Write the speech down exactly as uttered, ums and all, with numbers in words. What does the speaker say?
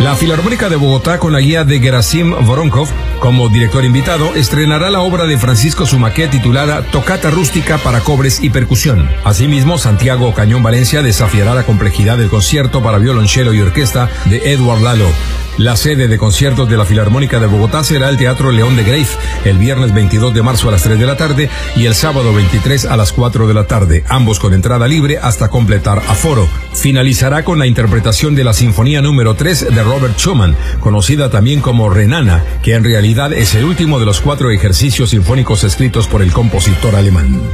La Filarmónica de Bogotá, con la guía de Gerasim Voronkov como director invitado, estrenará la obra de Francisco Zumaqué titulada Tocata rústica para cobres y percusión. Asimismo, Santiago Cañón Valencia desafiará la complejidad del concierto para violonchelo y orquesta de Edward Lalo. La sede de conciertos de la Filarmónica de Bogotá será el Teatro León de Greiff, el viernes veintidós de marzo a las tres de la tarde y el sábado veintitrés a las cuatro de la tarde, ambos con entrada libre hasta completar aforo. Finalizará con la interpretación de la Sinfonía número tres de Robert Schumann, conocida también como Renana, que en realidad es el último de los cuatro ejercicios sinfónicos escritos por el compositor alemán.